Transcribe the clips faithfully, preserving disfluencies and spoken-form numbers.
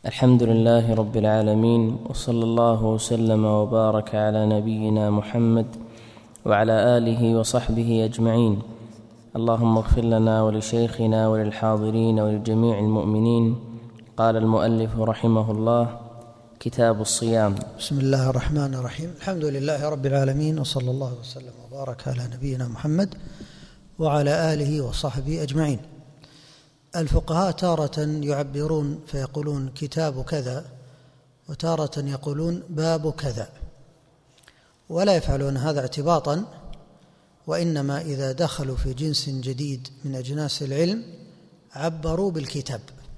الحمد لله رب العالمين، وصلى الله وسلم وبارك على نبينا محمد وعلى آله وصحبه أجمعين. اللهم اغفر لنا ولشيخنا وللحاضرين ولجميع المؤمنين. قال المؤلف رحمه الله: كتاب الصيام. بسم الله الرحمن الرحيم. الحمد لله رب العالمين، وصلى الله وسلم وبارك على نبينا محمد وعلى آله وصحبه أجمعين. الفقهاء تارة يعبرون فيقولون كتاب كذا، وتارة يقولون باب كذا، ولا يفعلون هذا اعتباطا، وإنما إذا دخلوا في جنس جديد من أجناس العلم عبروا بالكتاب.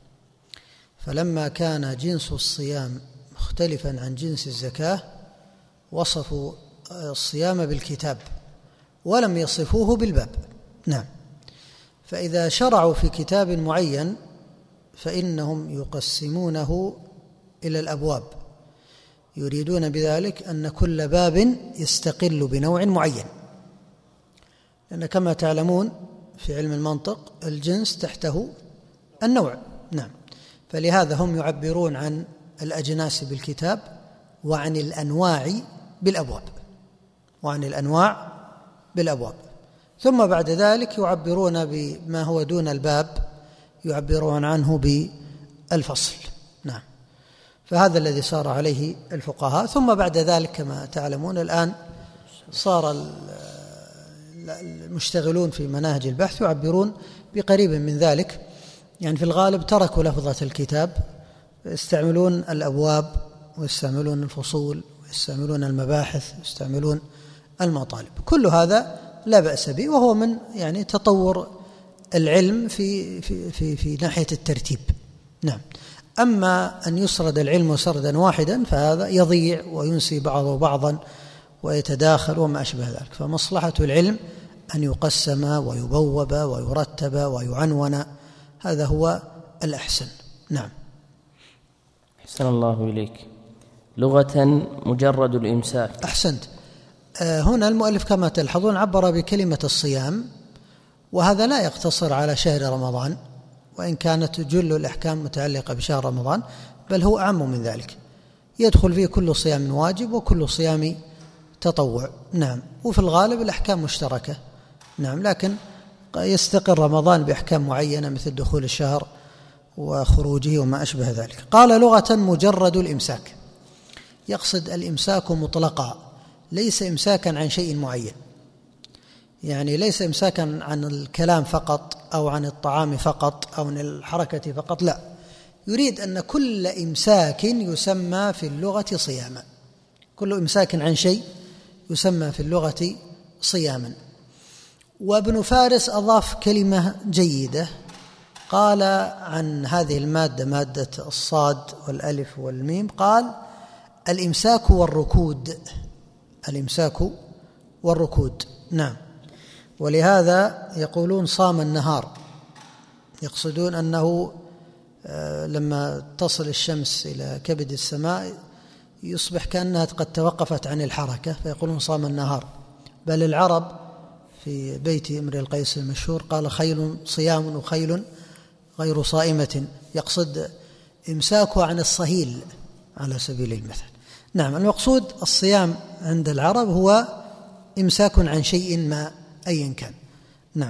فلما كان جنس الصيام مختلفا عن جنس الزكاة وصفوا الصيام بالكتاب ولم يصفوه بالباب. نعم. فإذا شرعوا في كتاب معين فإنهم يقسمونه إلى الأبواب، يريدون بذلك أن كل باب يستقل بنوع معين، لأن كما تعلمون في علم المنطق الجنس تحته النوع. نعم. فلهذا هم يعبرون عن الأجناس بالكتاب وعن الأنواع بالأبواب وعن الأنواع بالأبواب ثم بعد ذلك يعبرون بما هو دون الباب، يعبرون عنه بالفصل. نعم. فهذا الذي صار عليه الفقهاء. ثم بعد ذلك كما تعلمون الآن صار المشتغلون في مناهج البحث يعبرون بقريب من ذلك، يعني في الغالب تركوا لفظة الكتاب، يستعملون الأبواب ويستعملون الفصول ويستعملون المباحث ويستعملون المطالب. كل هذا لا بأس به، وهو من يعني تطور العلم في في في في ناحية الترتيب. نعم. أما أن يسرد العلم سردا واحدا فهذا يضيع وينسي بعضه بعضا ويتداخل وما أشبه ذلك. فمصلحة العلم أن يقسم ويبوب ويرتب ويعنون، هذا هو الأحسن. نعم. أحسن الله إليك. لغة مجرد الإمساك. أحسنت. هنا المؤلف كما تلحظون عبر بكلمة الصيام، وهذا لا يقتصر على شهر رمضان، وإن كانت جل الأحكام متعلقة بشهر رمضان، بل هو أعم من ذلك، يدخل فيه كل صيام واجب وكل صيام تطوع. نعم. وفي الغالب الأحكام مشتركة. نعم. لكن يستقر رمضان بأحكام معينة مثل دخول الشهر وخروجه وما أشبه ذلك. قال: لغة مجرد الإمساك، يقصد الإمساك مطلقا، ليس إمساكا عن شيء معين، يعني ليس إمساكا عن الكلام فقط أو عن الطعام فقط أو عن الحركة فقط، لا، يريد أن كل إمساك يسمى في اللغة صياما، كل إمساك عن شيء يسمى في اللغة صياما. وابن فارس أضاف كلمة جيدة، قال عن هذه المادة، مادة الصاد والألف والميم، قال: الإمساك والركود، الإمساك والركود. نعم. ولهذا يقولون صام النهار، يقصدون أنه لما تصل الشمس إلى كبد السماء يصبح كأنها قد توقفت عن الحركة، فيقولون صام النهار. بل العرب في بيت امرئ القيس المشهور قال: خيل صيام وخيل غير صائمة، يقصد إمساكه عن الصهيل على سبيل المثل. نعم. المقصود الصيام عند العرب هو إمساك عن شيء ما أيا كان. نعم.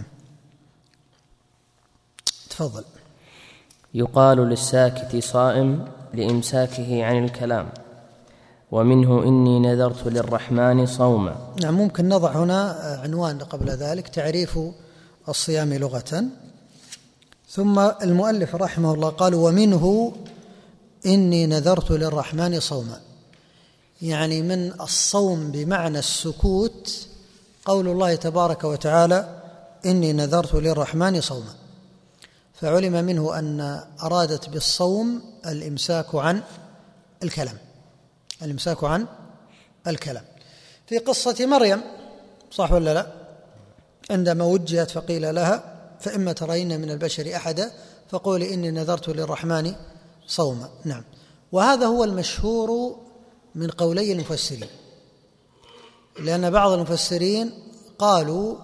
تفضل. يقال للساكت صائم لإمساكه عن الكلام، ومنه إني نذرت للرحمن صوما. نعم. ممكن نضع هنا عنوان قبل ذلك: تعريف الصيام لغة. ثم المؤلف رحمه الله قال: ومنه إني نذرت للرحمن صوما، يعني من الصوم بمعنى السكوت قول الله تبارك وتعالى: إني نذرت للرحمن صوما. فعلم منه أن أرادت بالصوم الإمساك عن الكلام، الإمساك عن الكلام. في قصة مريم، صح ولا لا؟ عندما وجهت فقيل لها: فإما ترين من البشر أحدا فقولي إني نذرت للرحمن صوما. نعم. وهذا هو المشهور من قولي المفسرين، لأن بعض المفسرين قالوا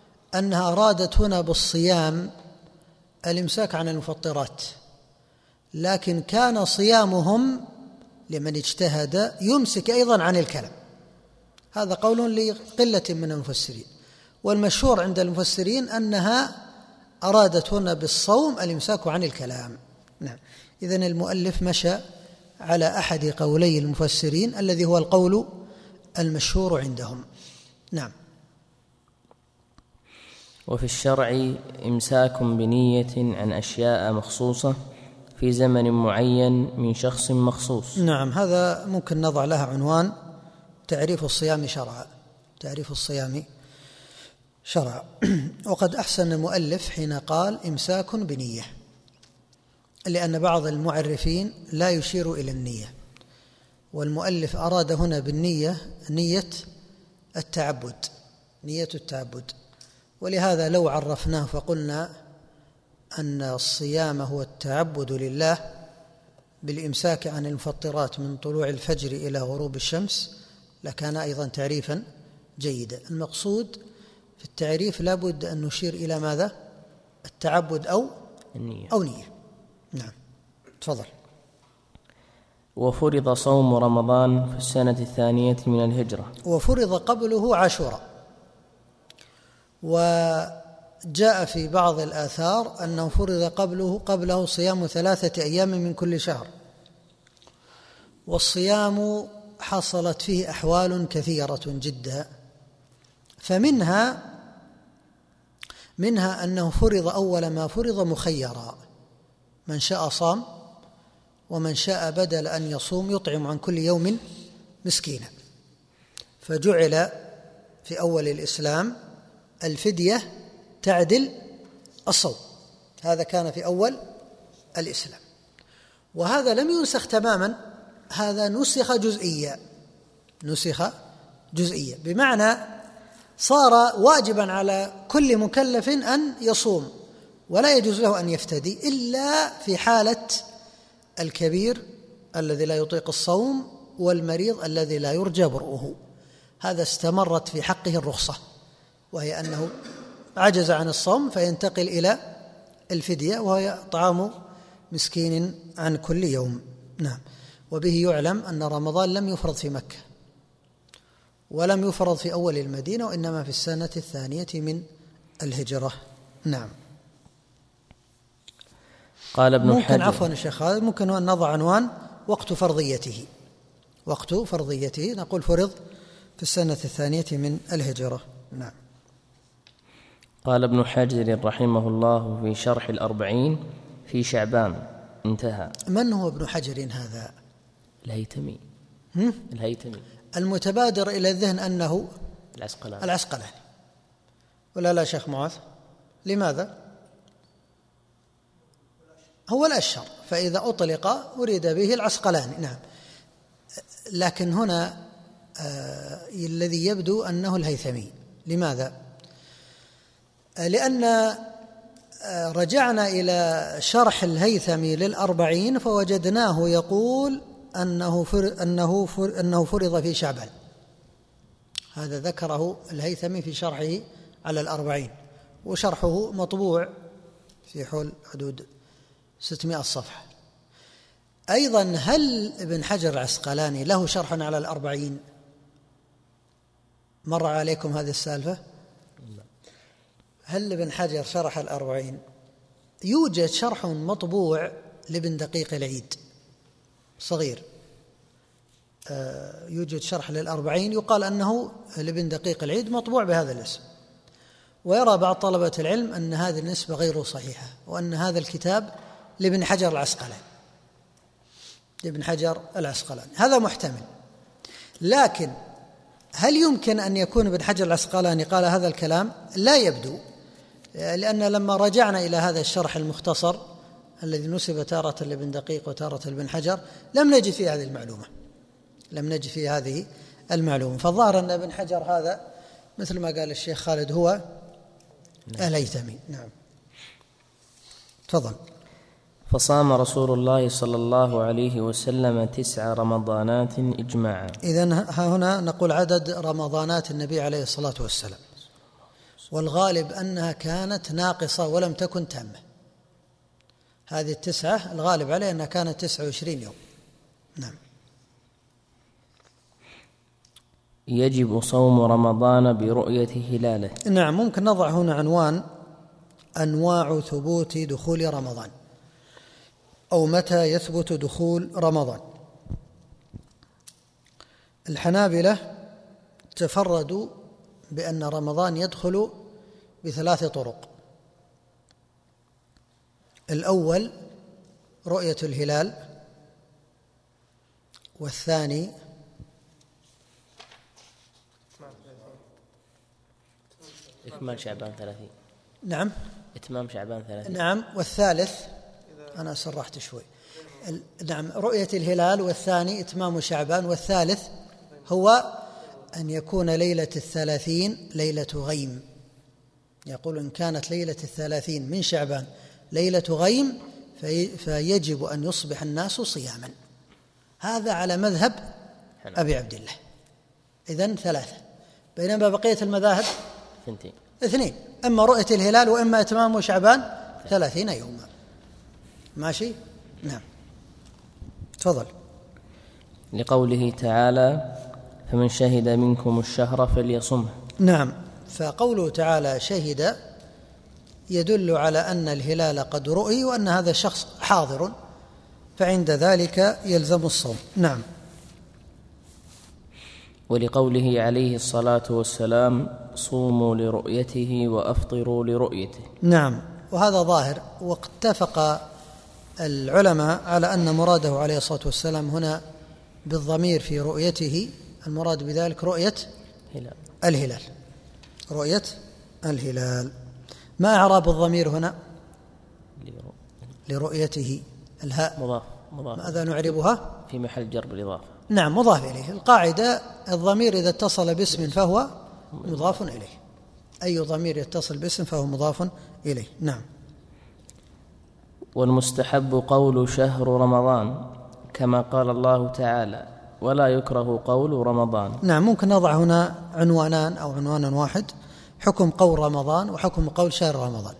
أنها أرادت هنا بالصيام الإمساك عن المفطرات، لكن كان صيامهم لمن اجتهد يمسك أيضا عن الكلام. هذا قول لقلة من المفسرين، والمشهور عند المفسرين أنها أرادت هنا بالصوم الإمساك عن الكلام. نعم. إذن المؤلف مشى على أحد قولي المفسرين الذي هو القول المشهور عندهم. نعم. وفي الشرع إمساك بنية عن أشياء مخصوصة في زمن معين من شخص مخصوص. نعم، هذا ممكن نضع لها عنوان: تعريف الصيام شرعا. تعريف الصيام شرعا. وقد أحسن المؤلف حين قال إمساك بنية، لأن بعض المعرفين لا يشير إلى النية، والمؤلف أراد هنا بالنية نية التعبد، نية التعبد. ولهذا لو عرفناه فقلنا أن الصيام هو التعبد لله بالإمساك عن المفطرات من طلوع الفجر إلى غروب الشمس لكان أيضا تعريفا جيدا. المقصود في التعريف لابد أن نشير إلى ماذا؟ التعبد أو النية أو نية. نعم، تفضل. وفرض صوم رمضان في السنة الثانية من الهجرة. وفرض قبله عاشوراء، وجاء في بعض الآثار أنه فرض قبله قبله صيام ثلاثة أيام من كل شهر. والصيام حصلت فيه أحوال كثيرة جدا، فمنها منها أنه فرض أول ما فرض مخيرا، من شاء صام ومن شاء بدل أن يصوم يطعم عن كل يوم مسكينا، فجعل في أول الإسلام الفدية تعدل الصوم. هذا كان في أول الإسلام، وهذا لم ينسخ تماما، هذا نسخ جزئيا، نسخ جزئيا بمعنى صار واجبا على كل مكلف أن يصوم، ولا يجوز له أن يفتدي إلا في حالة الكبير الذي لا يطيق الصوم والمريض الذي لا يرجى برؤه. هذا استمرت في حقه الرخصة، وهي أنه عجز عن الصوم فينتقل إلى الفدية، وهي طعام مسكين عن كل يوم. نعم. وبه يعلم أن رمضان لم يفرض في مكة ولم يفرض في أول المدينة، وإنما في السنة الثانية من الهجرة. نعم. قال ابن ممكن حجر عفوا الشيخ، هذا ممكن أن نضع عنوان وقت فرضيته. وقت فرضيته نقول فرض في السنة الثانية من الهجرة. نعم. قال ابن حجر رحمه الله في شرح الأربعين في شعبان انتهى. من هو ابن حجر هذا؟ الهيتمي. هم؟ الهيتمي. المتبادر إلى الذهن أنه العسقلاني. العسقلاني ولا لا شيخ معاذ؟ لماذا؟ هو الأشهر، فإذا أطلق أريد به العسقلاني. نعم. لكن هنا آه الذي يبدو أنه الهيثمي. لماذا؟ آه لأن آه رجعنا إلى شرح الهيثمي للأربعين فوجدناه يقول أنه فر أنه فر أنه فرض في شعبان. هذا ذكره الهيثمي في شرحه على الأربعين، وشرحه مطبوع في حول حدود ستمائة صفحة. أيضا هل ابن حجر العسقلاني له شرح على الأربعين؟ مر عليكم هذه السالفة؟ هل ابن حجر شرح الأربعين؟ يوجد شرح مطبوع لابن دقيق العيد صغير، يوجد شرح للأربعين يقال أنه لابن دقيق العيد مطبوع بهذا الاسم، ويرى بعض طلبة العلم أن هذه النسبة غير صحيحة، وأن هذا الكتاب لابن حجر العسقلاني لابن حجر العسقلاني. هذا محتمل، لكن هل يمكن أن يكون ابن حجر العسقلاني قال هذا الكلام؟ لا يبدو، لأن لما رجعنا إلى هذا الشرح المختصر الذي نسب تارة لابن دقيق وتارة لابن حجر لم نجد فيه هذه المعلومة لم نجد فيه هذه المعلومة فالظاهر أن ابن حجر هذا مثل ما قال الشيخ خالد هو الهيثمي. نعم. تفضل. فصام رسول الله صلى الله عليه وسلم تسع رمضانات إجماعا. إذن هنا نقول عدد رمضانات النبي عليه الصلاة والسلام، والغالب أنها كانت ناقصة ولم تكن تامة. هذه التسعة الغالب عليه أنها كانت تسعة وعشرين يوم. نعم. يجب صوم رمضان برؤية هلاله. نعم، ممكن نضع هنا عنوان: أنواع ثبوت دخول رمضان، أو متى يثبت دخول رمضان. الحنابلة تفردوا بأن رمضان يدخل بثلاث طرق: الأول رؤية الهلال، والثاني إكمال شعبان ثلاثين. نعم، إتمام شعبان ثلاثين. نعم، والثالث أنا سرحت شوي. نعم، رؤية الهلال، والثاني إتمام شعبان، والثالث هو أن يكون ليلة الثلاثين ليلة غيم. يقول إن كانت ليلة الثلاثين من شعبان ليلة غيم في فيجب أن يصبح الناس صياما. هذا على مذهب أبي عبد الله. إذن ثلاثة، بينما بقية المذاهب اثنتين اثنين، إما رؤية الهلال وإما إتمام شعبان ثلاثين يوما. ماشي؟ نعم، تفضل. لقوله تعالى: فمن شهد منكم الشهر فليصمه. نعم، فقوله تعالى شهد يدل على أن الهلال قد رؤي وأن هذا الشخص حاضر، فعند ذلك يلزم الصوم. نعم. ولقوله عليه الصلاة والسلام: صوموا لرؤيته وأفطروا لرؤيته. نعم، وهذا ظاهر، واتفق العلماء على أن مراده عليه الصلاة والسلام هنا بالضمير في رؤيته المراد بذلك رؤية هلال. الهلال، رؤية الهلال. ما إعراب الضمير هنا؟ لرؤيته، الهاء مضاف. مضاف. ماذا نعربها؟ في محل جر بالإضافة. نعم، مضاف إليه. القاعدة الضمير إذا اتصل باسم فهو مضاف إليه، أي ضمير يتصل باسم فهو مضاف إليه. نعم. والمستحب قول شهر رمضان، كما قال الله تعالى: ولا يكره قول رمضان. نعم، ممكن نضع هنا عنوانان أو عنوانا واحد: حكم قول رمضان وحكم قول شهر رمضان.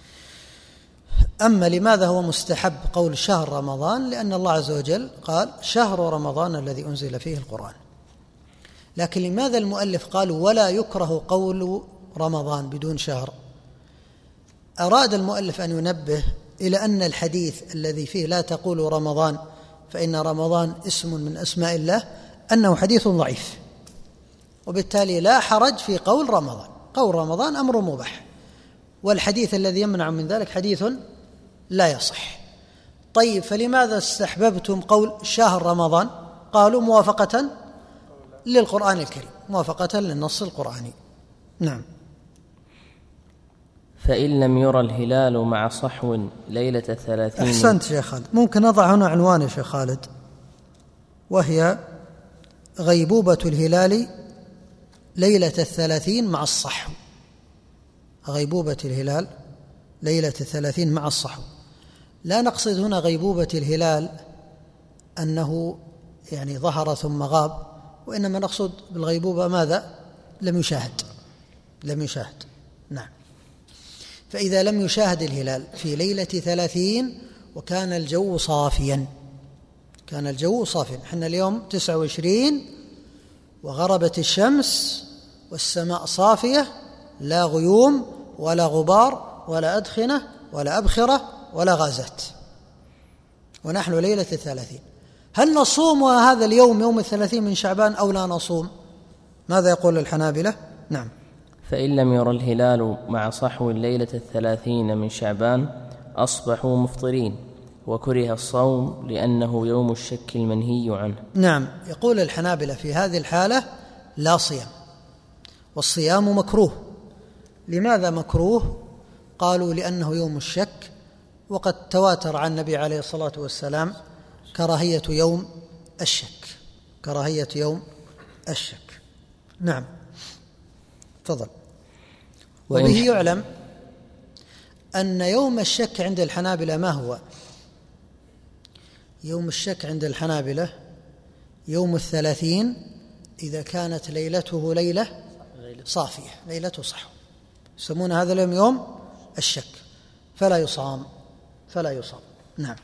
أما لماذا هو مستحب قول شهر رمضان؟ لأن الله عز وجل قال: شهر رمضان الذي أنزل فيه القرآن. لكن لماذا المؤلف قال ولا يكره قول رمضان بدون شهر؟ أراد المؤلف أن ينبه إلى أن الحديث الذي فيه لا تقولوا رمضان فإن رمضان اسم من أسماء الله أنه حديث ضعيف، وبالتالي لا حرج في قول رمضان. قول رمضان أمر مباح، والحديث الذي يمنع من ذلك حديث لا يصح. طيب، فلماذا استحببتم قول شهر رمضان؟ قالوا موافقة للقرآن الكريم، موافقة للنص القرآني. نعم. فإن لم يرى الهلال مع صحو ليلة الثلاثين. أحسنت شيخ خالد. ممكن نضع هنا عنوان يا شيخ خالد، وهي غيبوبة الهلال ليلة الثلاثين مع الصحو. غيبوبة الهلال ليلة الثلاثين مع الصحو. لا نقصد هنا غيبوبة الهلال أنه يعني ظهر ثم غاب، وإنما نقصد بالغيبوبة ماذا؟ لم يشاهد، لم يشاهد. نعم. فإذا لم يشاهد الهلال في ليلة ثلاثين وكان الجو صافيا، كان الجو صافيا، حنا اليوم تسعة وعشرين وغربت الشمس والسماء صافية، لا غيوم ولا غبار ولا أدخنة ولا أبخرة ولا غازات، ونحن ليلة الثلاثين. هل نصوم هذا اليوم يوم الثلاثين من شعبان أو لا نصوم؟ ماذا يقول الحنابلة؟ نعم. فإن لم يرى الهلال مع صحو الليلة الثلاثين من شعبان أصبحوا مفطرين، وكره الصوم لأنه يوم الشك المنهي عنه. نعم، يقول الحنابلة في هذه الحالة لا صيام، والصيام مكروه. لماذا مكروه؟ قالوا لأنه يوم الشك، وقد تواتر عن النبي عليه الصلاة والسلام كراهية يوم الشك، كراهية يوم الشك. نعم، تفضل. وبه يعلم أن يوم الشك عند الحنابلة ما هو؟ يوم الشك عند الحنابلة يوم الثلاثين إذا كانت ليلته ليلة صافية، ليلة صحو، يسمون هذا اليوم يوم الشك، فلا يصام، فلا يصام. نعم.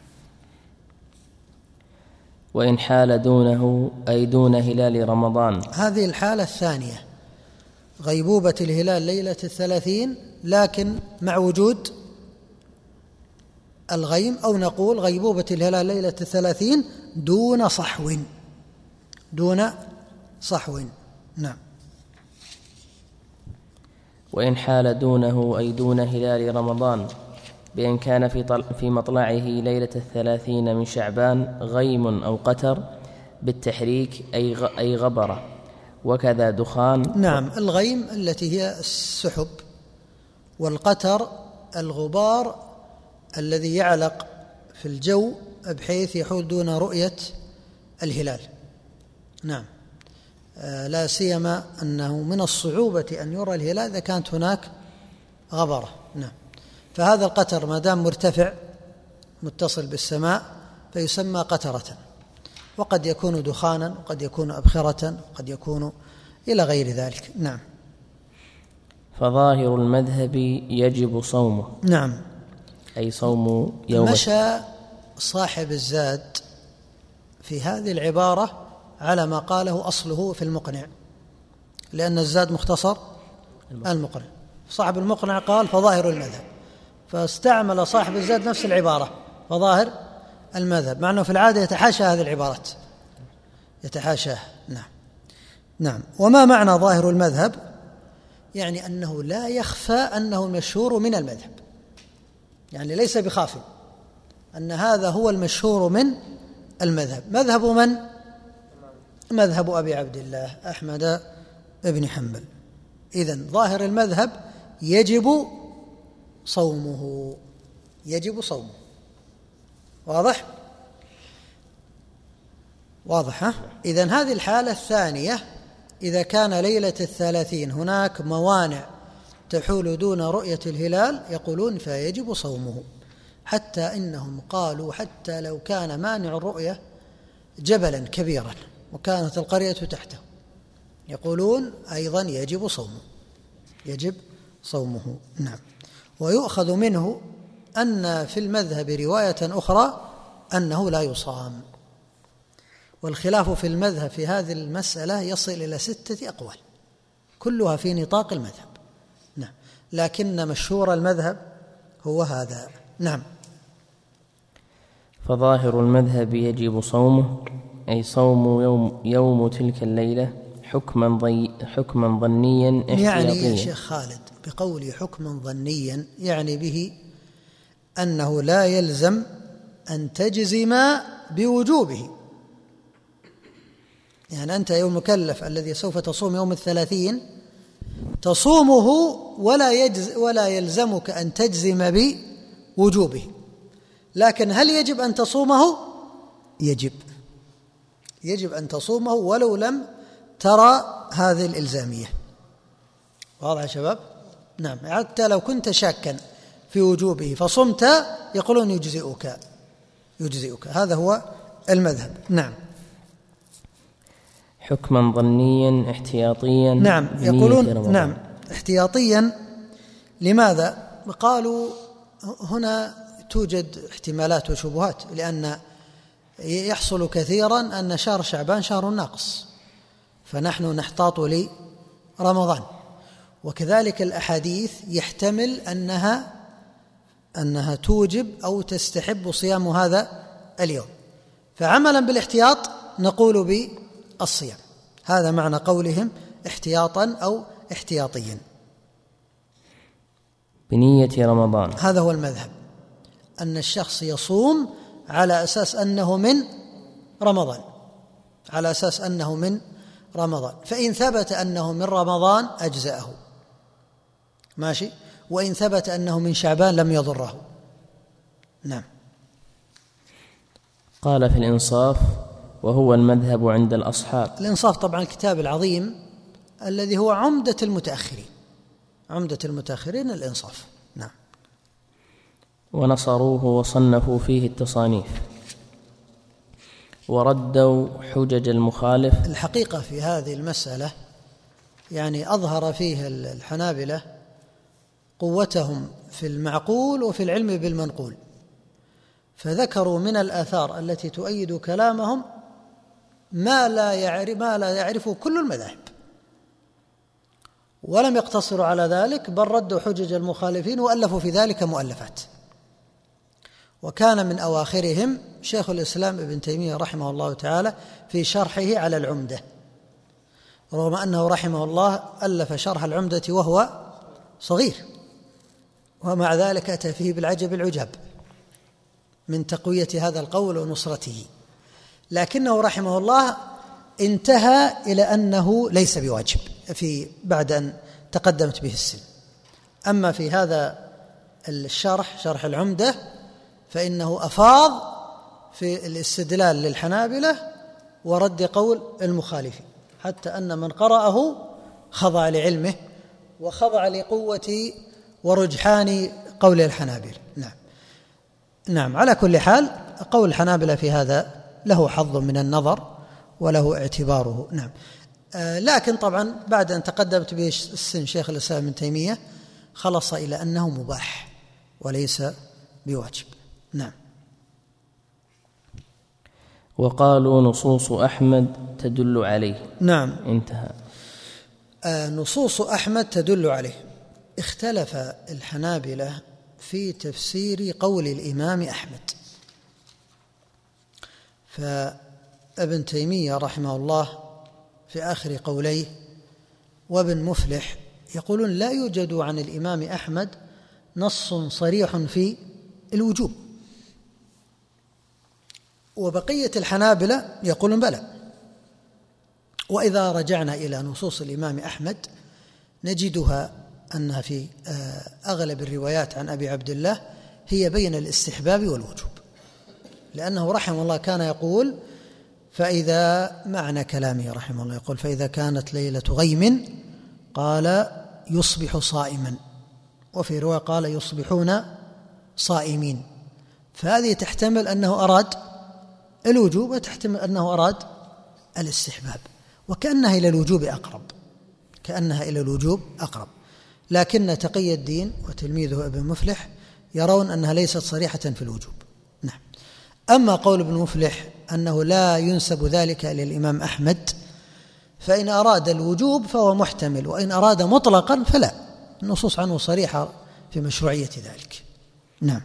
وإن حال دونه أي دون هلال رمضان. هذه الحالة الثانية، غيبوبة الهلال ليلة الثلاثين لكن مع وجود الغيم، أو نقول غيبوبة الهلال ليلة الثلاثين دون صحو، دون صحو. نعم. وإن حال دونه أي دون هلال رمضان بأن كان في, طل... في مطلعه ليلة الثلاثين من شعبان غيم أو قتر بالتحريك أي, غ... أي غبرة، وكذا دخان. نعم. الغيم التي هي السحب، والقتر الغبار الذي يعلق في الجو بحيث يحول دون رؤية الهلال. نعم. آه لا سيما أنه من الصعوبة أن يرى الهلال إذا كانت هناك غبرة. نعم. فهذا القتر ما دام مرتفع متصل بالسماء فيسمى قترة، وقد يكون دخانا، وقد يكون أبخرة، وقد يكون إلى غير ذلك. نعم. فظاهر المذهب يجب صومه. نعم. أي صوم يوم. مشى صاحب الزاد في هذه العبارة على ما قاله أصله في المقنع، لأن الزاد مختصر المقنع. صاحب المقنع قال فظاهر المذهب، فاستعمل صاحب الزاد نفس العبارة فظاهر المذهب، مع أنه في العادة يتحاشى هذه العبارات، يتحاشاها. نعم. نعم. وما معنى ظاهر المذهب؟ يعني أنه لا يخفى أنه المشهور من المذهب، يعني ليس بخاف أن هذا هو المشهور من المذهب. مذهب من؟ مذهب أبي عبد الله أحمد بن حنبل. إذن ظاهر المذهب يجب صومه، يجب صومه. واضح؟ واضح. ها؟ إذن هذه الحالة الثانية، إذا كان ليلة الثلاثين هناك موانع تحول دون رؤية الهلال يقولون فيجب صومه، حتى إنهم قالوا حتى لو كان مانع الرؤية جبلا كبيرا وكانت القرية تحته يقولون أيضا يجب صومه، يجب صومه. نعم. ويؤخذ منه أن في المذهب رواية أخرى أنه لا يصام، والخلاف في المذهب في هذه المسألة يصل إلى ستة أقوال كلها في نطاق المذهب. نعم. لكن مشهور المذهب هو هذا. نعم. فظاهر المذهب يجب صومه أي صوم يوم, يوم تلك الليلة حكما, ضي حكما ظنيا احتياطيا. يعني يا شيخ خالد بقول حكما ظنيا يعني به أنه لا يلزم أن تجزم بوجوبه. يعني أنت يوم مكلف الذي سوف تصوم يوم الثلاثين تصومه ولا, يجز ولا يلزمك أن تجزم بوجوبه، لكن هل يجب أن تصومه؟ يجب، يجب أن تصومه ولو لم ترى هذه الإلزامية. واضح يا شباب؟ نعم. حتى لو كنت شاكا في وجوبه فصمت يقولون يجزئك، يجزئك. هذا هو المذهب. نعم. حكما ظنيا احتياطيا. نعم. يقولون نعم احتياطيا. لماذا؟ قالوا هنا توجد احتمالات وشبهات، لأن يحصل كثيرا أن شهر شعبان شهر ناقص فنحن نحتاط لرمضان، وكذلك الأحاديث يحتمل أنها أنها توجب أو تستحب صيام هذا اليوم، فعملا بالاحتياط نقول بالصيام. هذا معنى قولهم احتياطا أو احتياطيا بنية رمضان. هذا هو المذهب، أن الشخص يصوم على أساس أنه من رمضان، على أساس أنه من رمضان، فإن ثبت أنه من رمضان أجزأه ماشي، وإن ثبت أنه من شعبان لم يضره. نعم. قال في الإنصاف وهو المذهب عند الأصحاب. الإنصاف طبعا الكتاب العظيم الذي هو عمدة المتأخرين، عمدة المتأخرين الإنصاف. نعم. ونصروه وصنفوا فيه التصانيف وردوا حجج المخالف. الحقيقة في هذه المسألة يعني أظهر فيها الحنابلة قوتهم في المعقول وفي العلم بالمنقول، فذكروا من الآثار التي تؤيد كلامهم ما لا يعرف ما لا يعرفه كل المذاهب، ولم يقتصروا على ذلك بل ردوا حجج المخالفين وألفوا في ذلك مؤلفات. وكان من أواخرهم شيخ الإسلام ابن تيمية رحمه الله تعالى في شرحه على العمدة، رغم أنه رحمه الله ألف شرح العمدة وهو صغير، ومع ذلك أتى فيه بالعجب العجاب من تقوية هذا القول ونصرته، لكنه رحمه الله انتهى إلى أنه ليس بواجب في بعد أن تقدمت به السن. أما في هذا الشرح شرح العمدة فإنه أفاض في الاستدلال للحنابلة ورد قول المخالفين، حتى أن من قرأه خضع لعلمه وخضع لقوة ورجحان قول الحنابلة. نعم نعم على كل حال قول الحنابلة في هذا له حظ من النظر وله اعتباره. نعم آه لكن طبعا بعد أن تقدمت به السن شيخ الإسلام ابن تيمية خلص إلى أنه مباح وليس بواجب. نعم. وقالوا نصوص أحمد تدل عليه. نعم انتهى. آه نصوص أحمد تدل عليه. اختلف الحنابلة في تفسير قول الإمام أحمد، فابن تيمية رحمه الله في آخر قوليه وابن مفلح يقولون لا يوجد عن الإمام أحمد نص صريح في الوجوب، وبقية الحنابلة يقولون بلى. وإذا رجعنا إلى نصوص الإمام أحمد نجدها أنها في أغلب الروايات عن أبي عبد الله هي بين الاستحباب والوجوب، لأنه رحمه الله كان يقول فإذا معنى كلامه رحمه الله يقول فإذا كانت ليلة غيم قال يصبح صائما، وفي رواية قال يصبحون صائمين، فهذه تحتمل أنه أراد الوجوب وتحتمل أنه أراد الاستحباب، وكأنها إلى الوجوب أقرب كأنها إلى الوجوب أقرب لكن تقي الدين وتلميذه ابن مفلح يرون أنها ليست صريحة في الوجوب. نعم. أما قول ابن مفلح أنه لا ينسب ذلك إلى الإمام أحمد، فإن أراد الوجوب فهو محتمل، وإن أراد مطلقا فلا، النصوص عنه صريحة في مشروعية ذلك. نعم.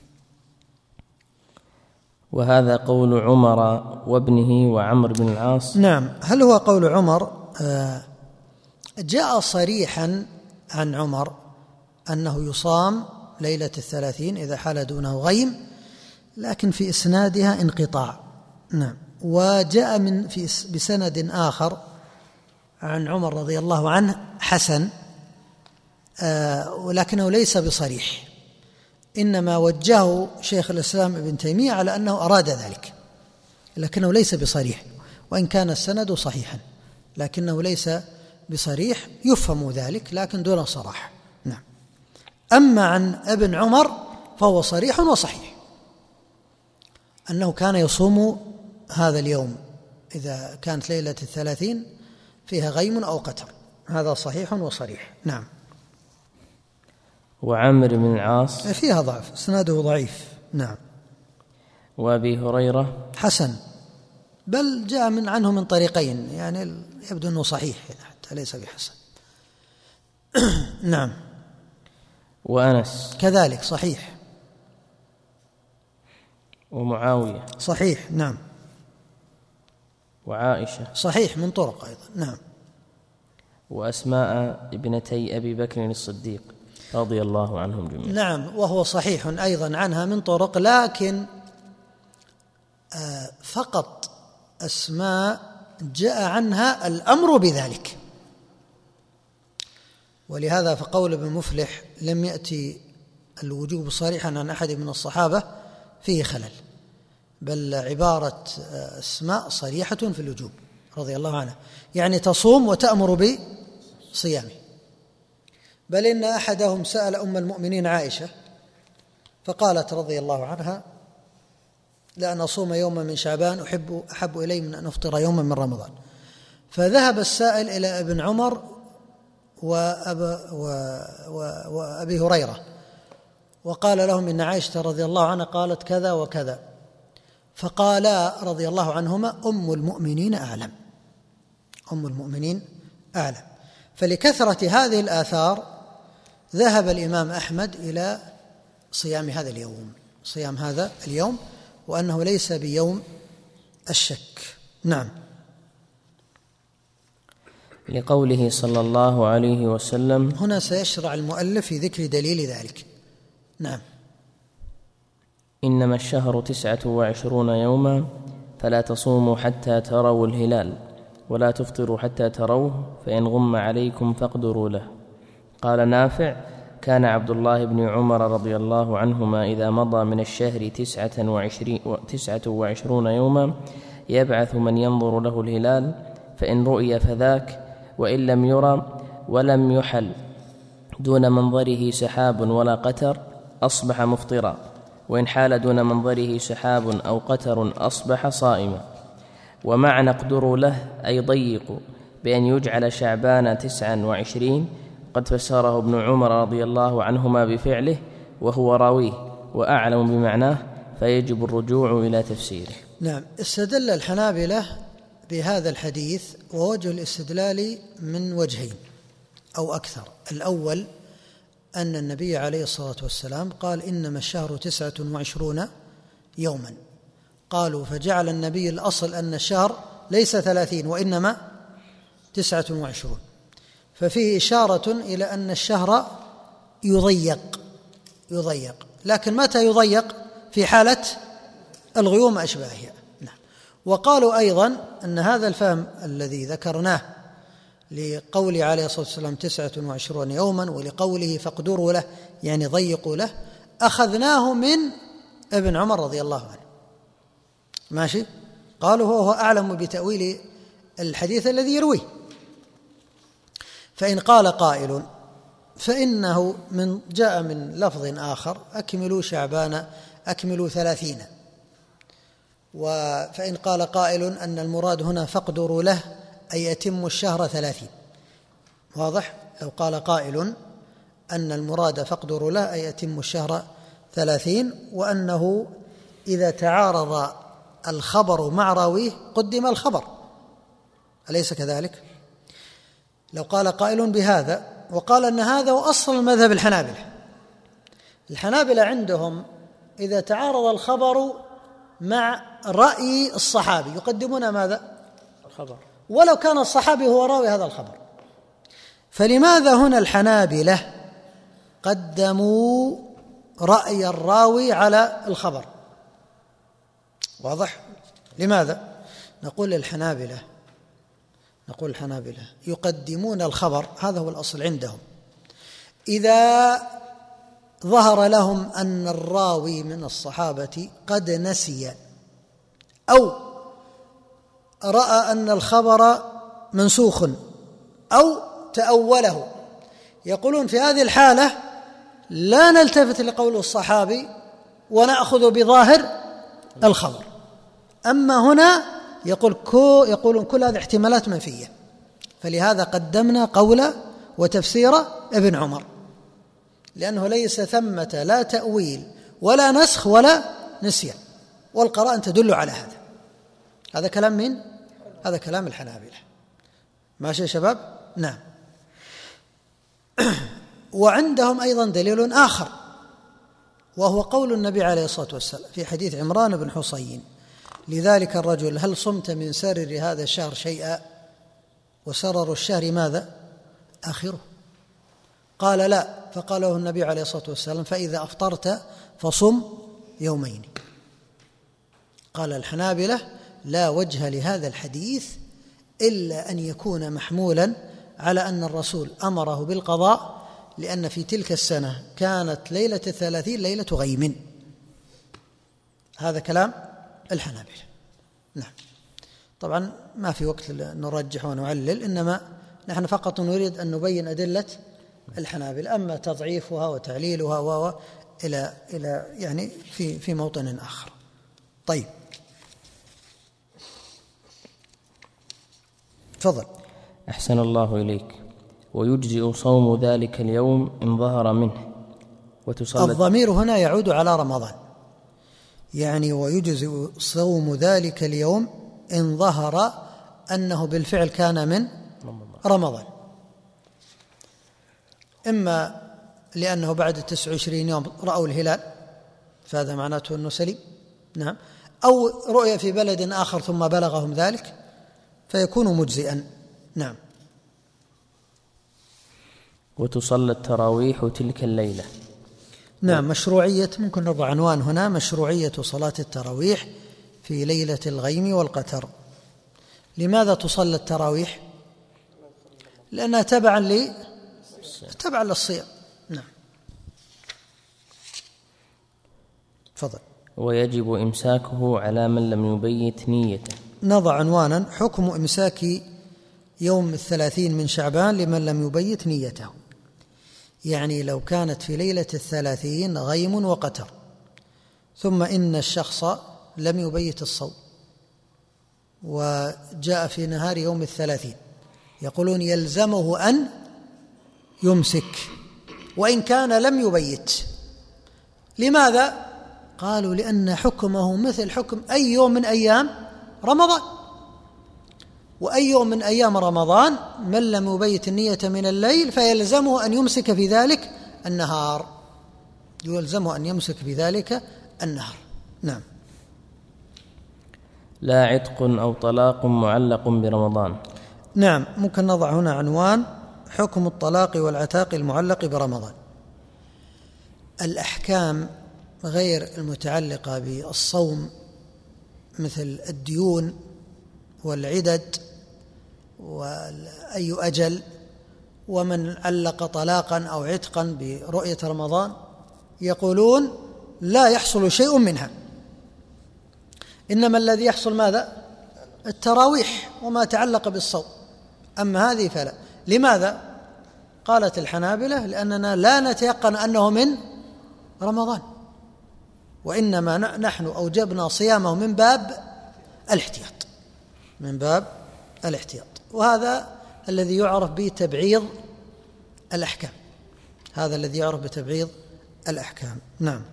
وهذا قول عمر وابنه وعمر بن العاص. نعم. هل هو قول عمر؟ آه جاء صريحا عن عمر أنه يصام ليلة الثلاثين إذا حال دونه غيم، لكن في إسنادها انقطاع. نعم. وجاء من في بسند آخر عن عمر رضي الله عنه حسن، آه ولكنه ليس بصريح، إنما وجهه شيخ الإسلام ابن تيمية على أنه أراد ذلك، لكنه ليس بصريح، وإن كان السند صحيحا لكنه ليس بصريح، يفهم ذلك لكن دون صراحة. نعم. أما عن ابن عمر فهو صريح وصحيح أنه كان يصوم هذا اليوم إذا كانت ليلة الثلاثين فيها غيم أو قتر، هذا صحيح وصريح. نعم. وعمر بن العاص فيها ضعف، اسناده ضعيف. نعم. وأبي هريرة حسن، بل جاء من عنه من طريقين، يعني يبدو أنه صحيح حتى ليس بحسن. نعم. وأنس كذلك صحيح. ومعاوية صحيح. نعم. وعائشة صحيح من طرق أيضا. نعم. وأسماء ابنتي أبي بكر الصديق رضي الله عنهم جميعا. نعم. وهو صحيح أيضا عنها من طرق، لكن آه فقط أسماء جاء عنها الأمر بذلك، ولهذا فقول ابن مفلح لم يأتي الوجوب صريحا عن أحد من الصحابة فيه خلل، بل عبارة أسماء صريحة في الوجوب رضي الله عنها، يعني تصوم وتأمر بصيامه. بل إن أحدهم سأل أم المؤمنين عائشة فقالت رضي الله عنها لأن أصوم يوما من شعبان أحب أحب إلي من أن أفطر يوما من رمضان. فذهب السائل إلى ابن عمر وأبا وأبي هريرة وقال لهم إن عائشة رضي الله عنها قالت كذا وكذا، فقالا رضي الله عنهما أم المؤمنين أعلم، أم المؤمنين أعلم. فلكثرة هذه الآثار ذهب الإمام أحمد إلى صيام هذا اليوم، صيام هذا اليوم، وأنه ليس بيوم الشك. نعم. لقوله صلى الله عليه وسلم، هنا سيشرع المؤلف في ذكر دليل ذلك. نعم. إنما الشهر تسعة وعشرون يوما فلا تصوموا حتى تروا الهلال ولا تفطروا حتى تروه فإن غم عليكم فاقدروا له. قال نافع: كان عبد الله بن عمر رضي الله عنهما إذا مضى من الشهر تسعة وعشرين تسعة وعشرون يوما يبعث من ينظر له الهلال، فإن رؤي فذاك، وإن لم يرى ولم يحل دون منظره سحاب ولا قتر أصبح مفطرا، وإن حال دون منظره سحاب أو قتر أصبح صائما. ومعنى اقدروا له أي ضيقوا، بأن يجعل شعبان تسعا وعشرين، قد فسره ابن عمر رضي الله عنهما بفعله وهو راويه وأعلم بمعناه، فيجب الرجوع إلى تفسيره. نعم. استدل الحنابلة بهذا الحديث، ووجه الاستدلال من وجهين أو أكثر. الأول أن النبي عليه الصلاة والسلام قال إنما الشهر تسعة وعشرون يوما، قالوا فجعل النبي الأصل أن الشهر ليس ثلاثين وإنما تسعة وعشرون، ففيه إشارة إلى أن الشهر يضيق يضيق لكن متى يضيق؟ في حالة الغيوم أشباهها. نعم. وقالوا أيضا أن هذا الفهم الذي ذكرناه لقوله عليه الصلاة والسلام تسعة وعشرون يوما، ولقوله فاقدروا له يعني ضيقوا له، أخذناه من ابن عمر رضي الله عنه. ماشي. قالوا هو أعلم بتأويل الحديث الذي يرويه. فإن قال قائل فإنه من جاء من لفظ آخر أكملوا شعبان أكملوا ثلاثين، فإن قال قائل أن المراد هنا فاقدروا له أي يتم الشهر ثلاثين. واضح؟ لو قال قائل أن المراد فاقدروا له أي يتم الشهر ثلاثين، وأنه إذا تعارض الخبر مع راويه قدم الخبر، أليس كذلك؟ لو قال قائل بهذا وقال أن هذا هو أصل المذهب الحنابلة، الحنابلة عندهم إذا تعارض الخبر مع رأي الصحابي يقدمون ماذا؟ الخبر، ولو كان الصحابي هو راوي هذا الخبر. فلماذا هنا الحنابلة قدموا رأي الراوي على الخبر؟ واضح؟ لماذا؟ نقول الحنابلة نقول الحنابلة يقدمون الخبر، هذا هو الأصل عندهم، إذا ظهر لهم أن الراوي من الصحابة قد نسي أو رأى أن الخبر منسوخ أو تأوله، يقولون في هذه الحالة لا نلتفت لقول الصحابي ونأخذ بظاهر الخبر. أما هنا يقول كو يقولون كل هذه احتمالات منفية، فلهذا قدمنا قول وتفسير ابن عمر، لأنه ليس ثمة لا تأويل ولا نسخ ولا نسيان، والقرائن تدل على هذا. هذا كلام من؟ هذا كلام الحنابلة. ماشي يا شباب؟ نعم. وعندهم أيضا دليل آخر، وهو قول النبي عليه الصلاة والسلام في حديث عمران بن حصين لذلك الرجل: هل صمت من سرر هذا الشهر شيئا؟ وسرر الشهر ماذا؟ آخره. قال: لا. فقال له النبي عليه الصلاة والسلام: فإذا أفطرت فصم يومين. قال الحنابلة: لا وجه لهذا الحديث إلا أن يكون محمولا على أن الرسول أمره بالقضاء، لأن في تلك السنة كانت ليلة الثلاثين ليلة غيم. هذا كلام الحنابلة. نعم. طبعا ما في وقت نرجح ونعلل، إنما نحن فقط نريد أن نبين أدلة الحنابلة، أما تضعيفها وتعليلها و إلى إلى يعني في في موطن آخر. طيب، تفضل. أحسن الله إليك. ويجزئ صوم ذلك اليوم إن ظهر منه، الضمير هنا يعود على رمضان، يعني ويجزئ صوم ذلك اليوم إن ظهر أنه بالفعل كان من رمضان، إما لأنه بعد تسعة وعشرين يوم رأوا الهلال فهذا معناته أنه سليم، نعم، أو رؤية في بلد آخر ثم بلغهم ذلك فيكون مجزئا، نعم. وتصلى التراويح تلك الليلة. نعم، مشروعية، ممكن نضع عنوان هنا: مشروعية صلاة التراويح في ليلة الغيم والقتر. لماذا تصلى التراويح؟ لأنها تبعا ل تبعا للصيام، نعم. تفضل. ويجب إمساكه على من لم يبيت نيته. نضع عنوانا: حكم إمساك يوم الثلاثين من شعبان لمن لم يبيت نيته. يعني لو كانت في ليلة الثلاثين غيم وقتر ثم إن الشخص لم يبيت الصوم وجاء في نهار يوم الثلاثين، يقولون يلزمه أن يمسك وإن كان لم يبيت. لماذا؟ قالوا لأن حكمه مثل حكم أي يوم من أيام رمضان، وأي يوم من أيام رمضان من لم يبيت النية من الليل فيلزمه أن يمسك في ذلك النهار، يلزمه أن يمسك في ذلك النهار، نعم. لا عتق أو طلاق معلق برمضان. نعم، ممكن نضع هنا عنوان: حكم الطلاق والعتاق المعلق برمضان. الأحكام غير المتعلقة بالصوم مثل الديون والعدد وأي أجل، ومن علق طلاقا أو عتقا برؤية رمضان يقولون لا يحصل شيء منها، إنما الذي يحصل ماذا؟ التراويح وما تعلق بالصوم، أما هذه فلا. لماذا؟ قالت الحنابلة لأننا لا نتيقن أنه من رمضان، وإنما نحن أوجبنا صيامه من باب الاحتياط، من باب الاحتياط، وهذا الذي يعرف بتبعيض الأحكام، هذا الذي يعرف بتبعيض الأحكام، نعم.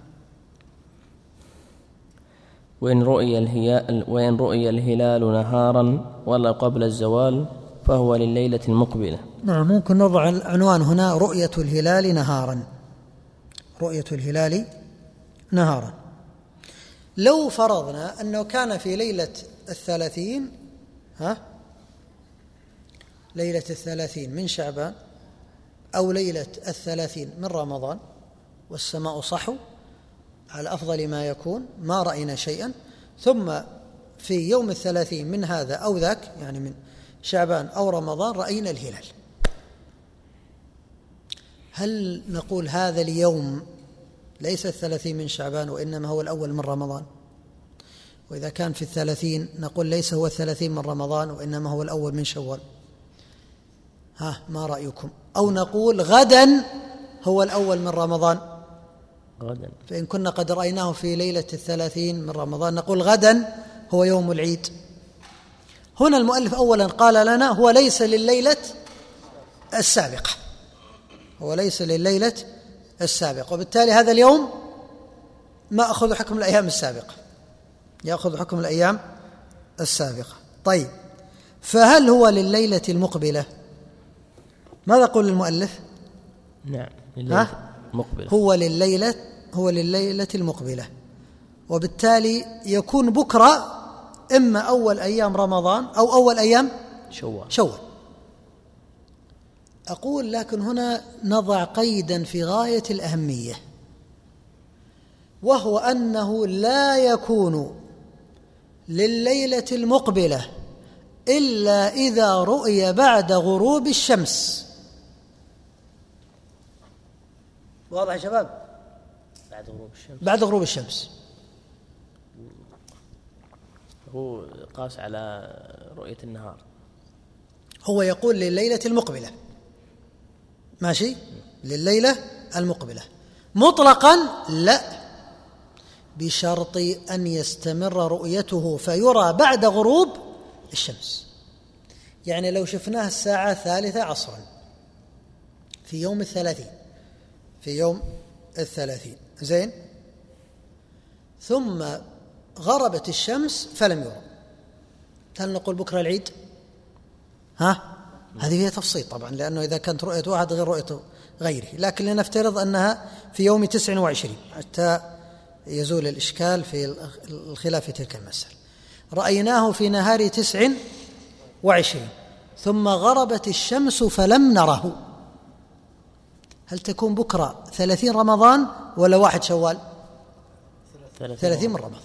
وإن رؤي الهلال وإن رؤي الهلال نهارا ولا قبل الزوال فهو لليلة المقبلة. نعم، ممكن نضع عنوان هنا: رؤية الهلال نهارا، رؤية الهلال نهارا. لو فرضنا أنه كان في ليلة الثلاثين ها ليلة الثلاثين من شعبان أو ليلة الثلاثين من رمضان والسماء صحو على أفضل ما يكون، ما رأينا شيئا، ثم في يوم الثلاثين من هذا أو ذاك، يعني من شعبان أو رمضان، رأينا الهلال، هل نقول هذا اليوم ليس الثلاثين من شعبان وإنما هو الأول من رمضان؟ وإذا كان في الثلاثين نقول ليس هو الثلاثين من رمضان وإنما هو الأول من شوال؟ ها، ما رأيكم؟ أو نقول غدا هو الأول من رمضان، غدا، فإن كنا قد رأيناه في ليلة الثلاثين من رمضان نقول غدا هو يوم العيد. هنا المؤلف أولا قال لنا هو ليس لليلة السابقة، هو ليس لليلة السابقة، وبالتالي هذا اليوم ما أخذ حكم الأيام السابقة، يأخذ حكم الأيام السابقة. طيب، فهل هو لليلة المقبلة؟ ماذا يقول المؤلف؟ نعم، لليلة المقبلة، هو لليلة هو لليلة المقبلة، وبالتالي يكون بكرة إما أول أيام رمضان أو أول أيام شوال شوال. أقول لكن هنا نضع قيدا في غاية الأهمية، وهو أنه لا يكون لليلة المقبلة إلا إذا رؤي بعد غروب الشمس. واضح يا شباب؟ بعد غروب الشمس، بعد غروب الشمس. هو قاس على رؤية النهار، هو يقول لليلة المقبلة، ماشي، لليلة المقبلة مطلقا لا، بشرط أن يستمر رؤيته فيرى بعد غروب الشمس. يعني لو شفناه الساعة الثالثة عصرا في يوم الثلاثين، في يوم الثلاثين. زين، ثم غربت الشمس فلم يرى، هل نقول بكرة العيد؟ ها؟ هذه فيها تفصيل طبعا، لأنه إذا كانت رؤية واحد غير رؤية غيره، لكن لنفترض أنها في يوم تسع وعشرين حتى يزول الإشكال في الخلاف في تلك المسألة. رأيناه في نهار تسع وعشرين ثم غربت الشمس فلم نره، هل تكون بكرة ثلاثين رمضان ولا واحد شوال؟ ثلاثين من رمضان.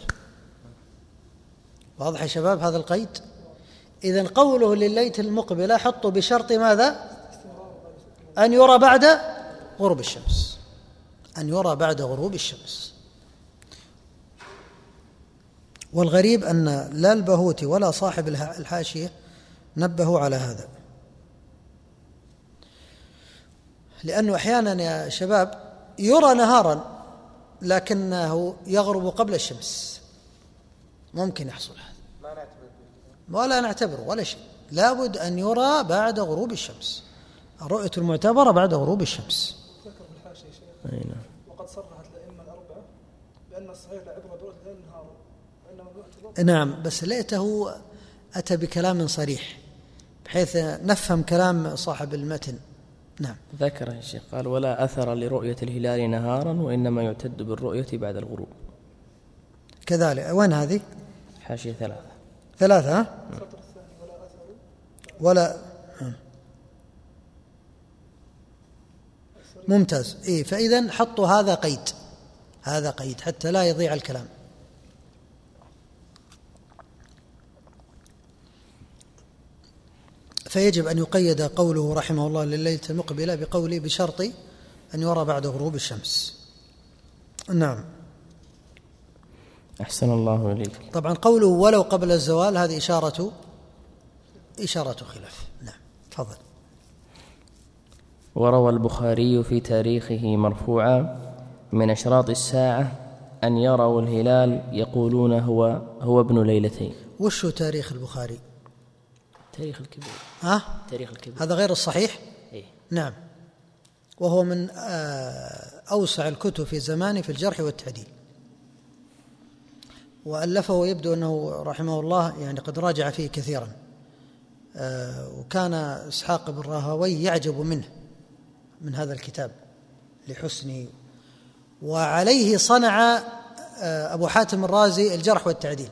واضح يا شباب هذا القيد؟ إذن قوله لليلة المقبلة حطوا بشرط ماذا؟ أن يرى بعد غروب الشمس، أن يرى بعد غروب الشمس. والغريب أن لا البهوتي ولا صاحب الحاشية نبهوا على هذا، لأنه أحيانا يا شباب يرى نهارا لكنه يغرب قبل الشمس، ممكن يحصل هذا، ولا نعتبره ولا شيء، لابد أن يرى بعد غروب الشمس، الرؤية المعتبرة بعد غروب الشمس. ذكر في الحاشية شيخ أينا. وقد صرحت الأئمة الأربعة بأن الصحيح لا عبرة برؤية الليل نهار، وإنما يعتبر. نعم، بس ليته أتى بكلام صريح بحيث نفهم كلام صاحب المتن. نعم، ذكر يا شيخ قال ولا أثر لرؤية الهلال نهارا وإنما يعتد بالرؤية بعد الغروب. كذلك وين هذه؟ حاشية ثلاثة ثلاثة ها؟ السطر الثاني ولا أثر ولا ممتاز. إيه، فإذا حطوا هذا قيد، هذا قيد حتى لا يضيع الكلام. فيجب أن يقيد قوله رحمه الله لليلة المقبلة بقوله بشرط أن يرى بعد غروب الشمس. نعم، أحسن الله إليك. طبعا قوله ولو قبل الزوال هذه إشارة إشارة خلاف. نعم، تفضل. وروى البخاري في تاريخه مرفوعا من أشراط الساعة أن يروا الهلال يقولون هو هو ابن ليلتين. وش هو تاريخ البخاري؟ تاريخ الكبير. ها؟ تاريخ الكبير هذا غير الصحيح؟ إيه؟ نعم، وهو من أوسع الكتب في زمانه في الجرح والتعديل، وألفه يبدو أنه رحمه الله يعني قد راجع فيه كثيرا، وكان إسحاق بن راهوي يعجب منه من هذا الكتاب لحسنه، وعليه صنع أبو حاتم الرازي الجرح والتعديل.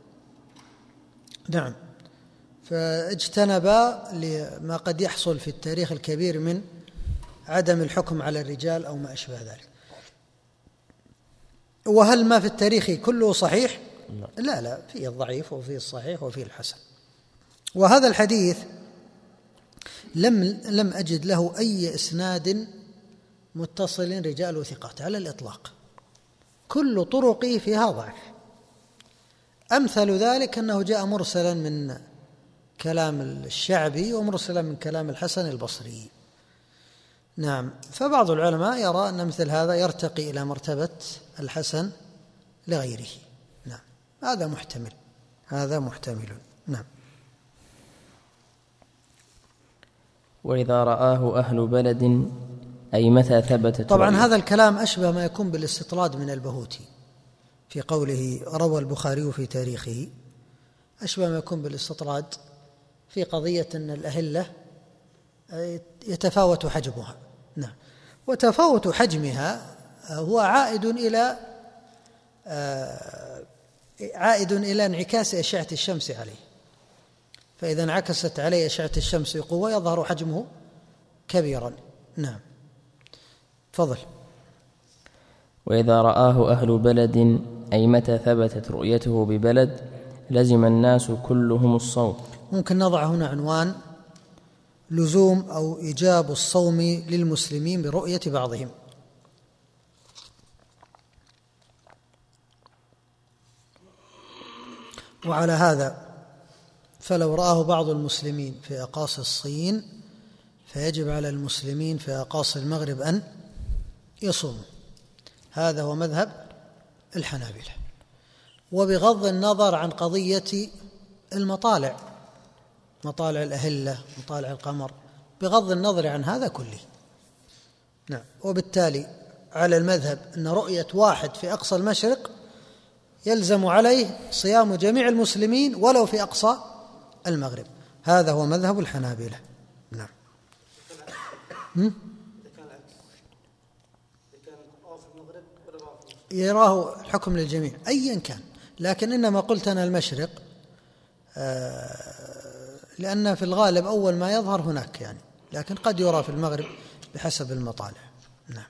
نعم، فاجتنب لما قد يحصل في التاريخ الكبير من عدم الحكم على الرجال أو ما أشبه ذلك. وهل ما في التاريخ كله صحيح؟ لا لا، فيه الضعيف وفيه الصحيح وفيه الحسن. وهذا الحديث لم لم أجد له أي إسناد متصل رجال وثقات على الإطلاق، كل طرقه فيها ضعف. أمثل ذلك أنه جاء مرسلا من كلام الشعبي ومرسلا من كلام الحسن البصري. نعم، فبعض العلماء يرى أن مثل هذا يرتقي إلى مرتبة الحسن لغيره. نعم، هذا محتمل، هذا محتمل. نعم. وإذا رآه أهل بلد أي متى ثبتت. طبعا هذا الكلام أشبه ما يكون بالاستطراد من البهوتي في قوله روى البخاري في تاريخه، أشبه ما يكون بالاستطراد في قضية أن الأهلة يتفاوت حجمها. نعم، وتفاوت حجمها هو عائد إلى عائد إلى انعكاس أشعة الشمس عليه، فإذا انعكست عليه أشعة الشمس بقوة يظهر حجمه كبيرا. نعم، تفضل. وإذا رآه أهل بلد أي متى ثبتت رؤيته ببلد لزم الناس كلهم الصوم. ممكن نضع هنا عنوان لزوم أو إيجاب الصوم للمسلمين برؤية بعضهم. وعلى هذا فلو رآه بعض المسلمين في أقاصي الصين فيجب على المسلمين في أقاصي المغرب أن يصوموا. هذا هو مذهب الحنابلة، وبغض النظر عن قضية المطالع، مطالع الأهلة، مطالع القمر، بغض النظر عن هذا كله. نعم، وبالتالي على المذهب أن رؤية واحد في أقصى المشرق يلزم عليه صيام جميع المسلمين ولو في أقصى المغرب. هذا هو مذهب الحنابلة. نعم. يراه الحكم للجميع أيا كان، لكن إنما قلت أنا المشرق لأن في الغالب أول ما يظهر هناك يعني، لكن قد يرى في المغرب بحسب المطالع. نعم.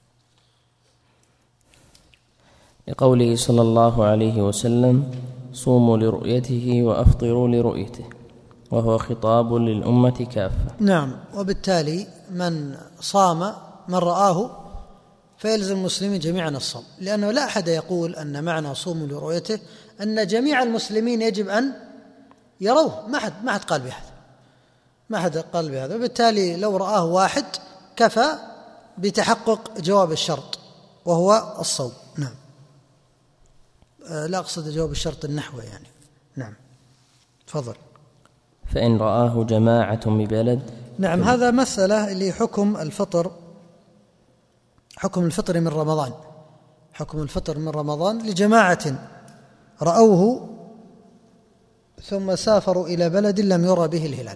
لقوله صلى الله عليه وسلم: صوموا لرؤيته وأفطروا لرؤيته، وهو خطاب للأمة كافة. نعم. وبالتالي من صام من رآه فيلزم المسلمين جميعا الصوم، لأنه لا أحد يقول أن معنى صوموا لرؤيته أن جميع المسلمين يجب أن يروه، ما حد ما حد قال بهذا، ما حد قال بهذا. وبالتالي لو رآه واحد كفى بتحقق جواب الشرط وهو الصوم. نعم. لا أقصد جواب الشرط النحوي يعني. نعم. تفضل. فإن رآه جماعة ببلد. نعم. هذا مسألة اللي حكم الفطر، حكم الفطر من رمضان، حكم الفطر من رمضان لجماعة رأوه ثم سافروا إلى بلد لم يرى به الهلال،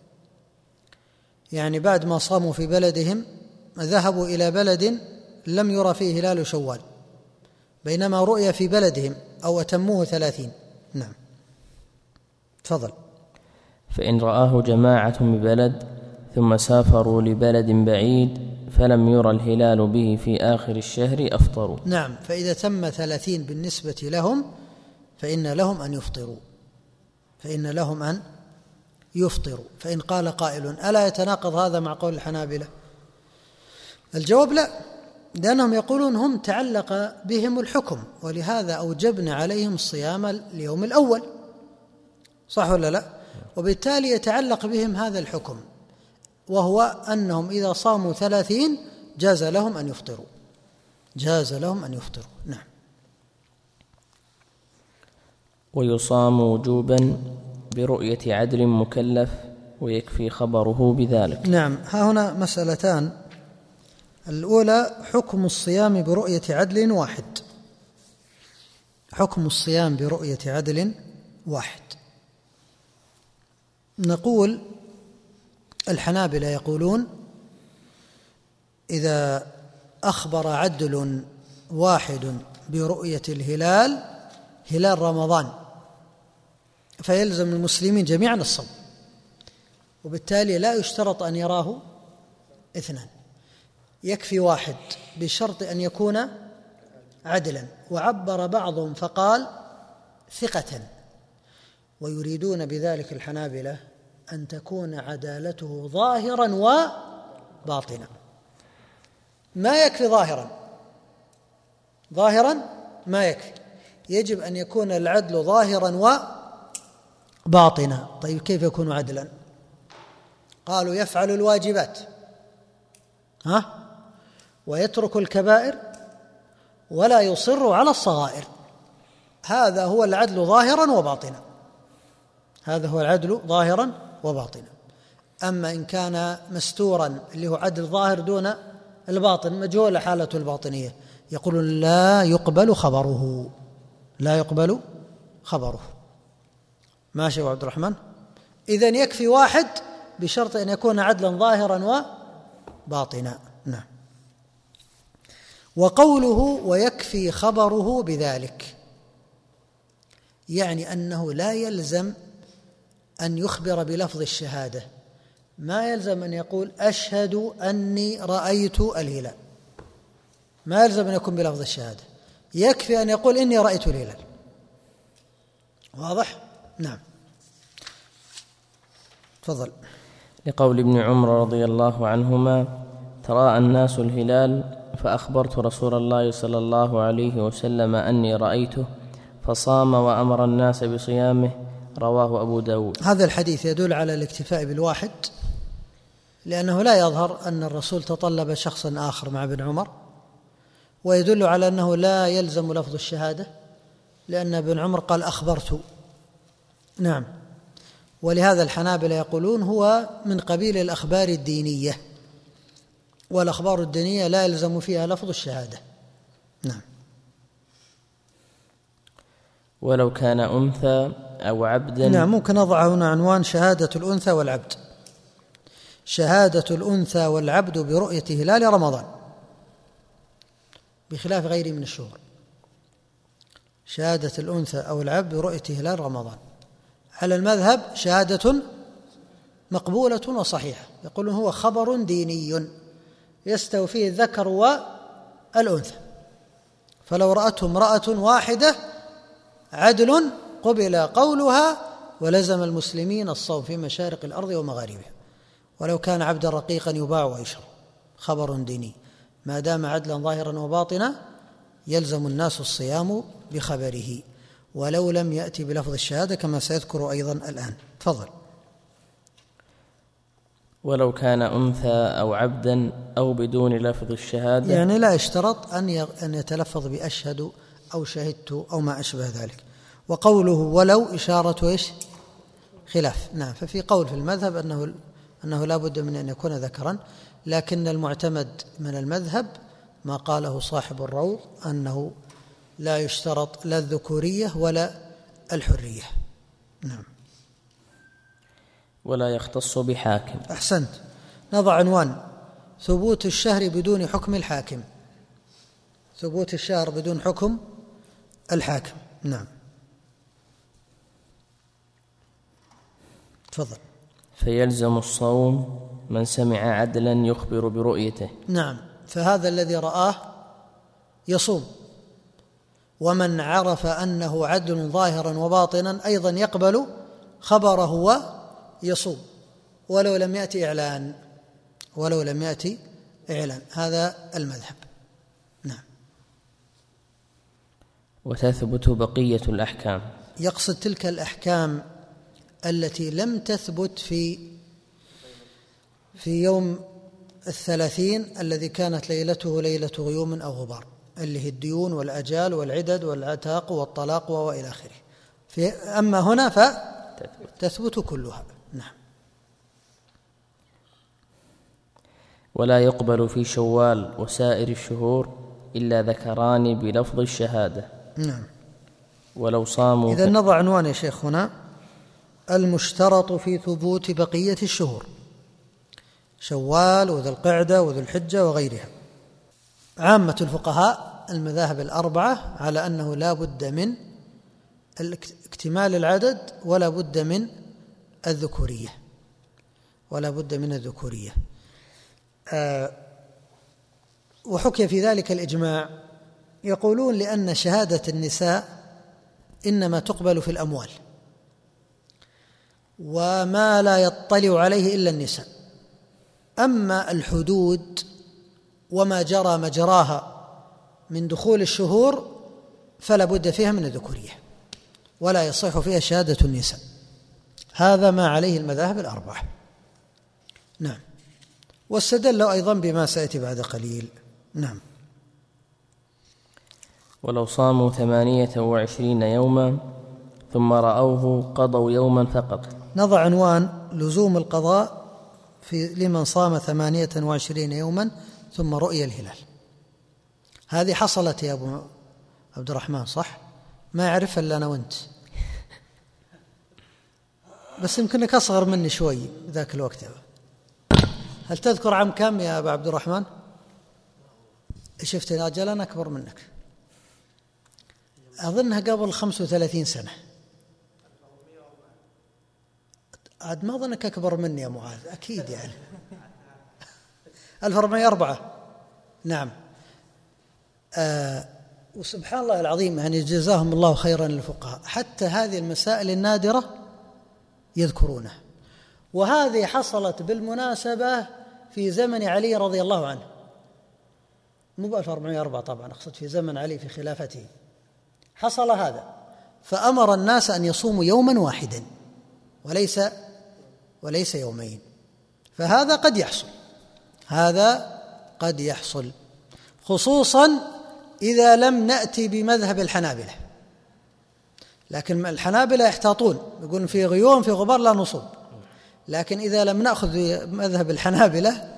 يعني بعد ما صاموا في بلدهم ذهبوا إلى بلد لم يرى فيه هلال شوال بينما رؤي في بلدهم أو أتموه ثلاثين. نعم. تفضل. فإن رآه جماعة ببلد ثم سافروا لبلد بعيد فلم يرى الهلال به في آخر الشهر أفطروا. نعم. فإذا تم ثلاثين بالنسبة لهم فإن لهم أن يفطروا، فإن لهم أن يفطروا. فإن قال قائل: ألا يتناقض هذا مع قول الحنابلة؟ الجواب لا، لأنهم يقولون هم تعلق بهم الحكم ولهذا أوجبنا عليهم صيام اليوم الأول، صح ولا لا؟ وبالتالي يتعلق بهم هذا الحكم، وهو أنهم إذا صاموا ثلاثين جاز لهم أن يفطروا، جاز لهم أن يفطروا. نعم. ويصام وجوبا برؤية عدل مكلف ويكفي خبره بذلك. نعم. ها هنا مسألتان. الأولى حكم الصيام برؤية عدل واحد، حكم الصيام برؤية عدل واحد. نقول الحنابلة يقولون إذا أخبر عدل واحد برؤية الهلال هلال رمضان فيلزم المسلمين جميعا الصوم، وبالتالي لا يشترط أن يراه اثنان، يكفي واحد بشرط أن يكون عدلا. وعبر بعضهم فقال ثقة، ويريدون بذلك الحنابلة أن تكون عدالته ظاهرا وباطنا. ما يكفي ظاهرا، ظاهرا ما يكفي، يجب أن يكون العدل ظاهرا وباطنا. طيب كيف يكون عدلا؟ قالوا يفعل الواجبات ها ويترك الكبائر ولا يصر على الصغائر، هذا هو العدل ظاهرا وباطنا، هذا هو العدل ظاهرا وباطنا. أما إن كان مستورا اللي هو عدل ظاهر دون الباطن، مجهول حالته الباطنية، يقولون لا يقبل خبره، لا يقبل خبره. ماشي يا عبد الرحمن؟ إذن يكفي واحد بشرط أن يكون عدلا ظاهرا وباطنا. نعم. وقوله ويكفي خبره بذلك يعني أنه لا يلزم أن يخبر بلفظ الشهادة، ما يلزم أن يقول أشهد أني رأيت الهلال، ما يلزم أن يكون بلفظ الشهادة، يكفي أن يقول إني رأيت الهلال. واضح؟ نعم. تفضل. لقول ابن عمر رضي الله عنهما: تراءى الناس الهلال فأخبرت رسول الله صلى الله عليه وسلم أني رأيته فصام وأمر الناس بصيامه، رواه أبو داود. هذا الحديث يدل على الاكتفاء بالواحد، لأنه لا يظهر أن الرسول تطلب شخصا آخر مع ابن عمر، ويدل على أنه لا يلزم لفظ الشهادة لأن ابن عمر قال أخبرت. نعم. ولهذا الحنابلة يقولون هو من قبيل الأخبار الدينية، والأخبار الدينية لا يلزم فيها لفظ الشهادة. نعم. ولو كان أنثى أو عبدا. نعم، ممكن أضع هنا عنوان شهادة الأنثى والعبد. شهادة الأنثى والعبد برؤية هلال رمضان بخلاف غيره من الشهور. شهادة الأنثى أو العبد برؤية هلال رمضان على المذهب شهادة مقبولة وصحيحة، يقولون هو خبر ديني يستوي فيه الذكر والأنثى، فلو رأته امرأة واحدة عدل قبل قولها ولزم المسلمين الصوم في مشارق الأرض ومغاربها، ولو كان عبدا رقيقا يباع ويشرى. خبر ديني ما دام عدلا ظاهرا وباطنا يلزم الناس الصيام بخبره ولو لم يأتي بلفظ الشهادة كما سيذكر أيضا الآن. تفضل. ولو كان أنثى أو عبدا أو بدون لفظ الشهادة، يعني لا يشترط أن أن يتلفظ بأشهد أو شهدت أو ما أشبه ذلك. وقوله ولو إشارة إيش؟ خلاف. نعم، ففي قول في المذهب أنه أنه لا بد من أن يكون ذكرا، لكن المعتمد من المذهب ما قاله صاحب الروض أنه لا يشترط لا الذكورية ولا الحرية. نعم. ولا يختص بحاكم. أحسنت. نضع عنوان ثبوت الشهر بدون حكم الحاكم. ثبوت الشهر بدون حكم الحاكم. نعم. تفضل. فيلزم الصوم من سمع عدلا يخبر برؤيته. نعم، فهذا الذي رآه يصوم، ومن عرف أنه عدل ظاهرا وباطنا أيضا يقبل خبره ويصوم ولو لم يأتي إعلان ولو لم يأتي إعلان هذا المذهب. نعم. وتثبت بقية الأحكام. يقصد تلك الأحكام التي لم تثبت في في يوم الثلاثين الذي كانت ليلته ليلة غيوم أو غبار، اللي هي الديون والأجال والعدد والعتاق والطلاق وإلى آخره. في أما هنا فتثبت كلها. نعم. ولا يقبل في شوال وسائر الشهور إلا ذكران بلفظ الشهادة. نعم. ولو صاموا. إذا نضع عنوان يا شيخ هنا المشترط في ثبوت بقية الشهور، شوال وذو القعدة وذو الحجة وغيرها. عامة الفقهاء المذاهب الأربعة على أنه لا بد من اكتمال العدد ولا بد من الذكورية ولا بد من الذكورية آه وحكي في ذلك الإجماع. يقولون لأن شهادة النساء إنما تقبل في الأموال وما لا يطلع عليه إلا النساء، أما الحدود وما جرى مجراها من دخول الشهور فلا بد فيها من الذكورية ولا يصح فيها شهادة النساء. هذا ما عليه المذاهب الأربعة. نعم. واستدلوا أيضا بما سيأتي بعد قليل. نعم. ولو صاموا ثمانية وعشرين يوما ثم رأوه قضوا يوما فقط. نضع عنوان لزوم القضاء في لمن صام ثمانية وعشرين يوما ثم رؤي الهلال. هذه حصلت يا أبو عبد الرحمن صح؟ ما يعرف إلا أنا وأنت، بس يمكنك أصغر مني شوي ذاك الوقت. هل تذكر عام كم يا أبو عبد الرحمن؟ شفت أجل أنا أكبر منك، أظنها قبل خمس وثلاثين سنة. عاد ما أظنك أكبر مني يا معاذ أكيد يعني. ألف وأربعمائة وأربعة. نعم. آه وسبحان الله العظيم يعني جزاهم الله خيرا الفقهاء، حتى هذه المسائل النادرة يذكرونها. وهذه حصلت بالمناسبة في زمن علي رضي الله عنه، مو ألف وأربعمائة وأربعة طبعا، أقصد في زمن علي في خلافته حصل هذا، فأمر الناس أن يصوموا يوما واحدا وليس وليس يومين. فهذا قد يحصل، هذا قد يحصل خصوصا إذا لم نأتي بمذهب الحنابلة. لكن الحنابلة يحتاطون يقولون في غيوم في غبار لا نصوم، لكن إذا لم نأخذ بمذهب الحنابلة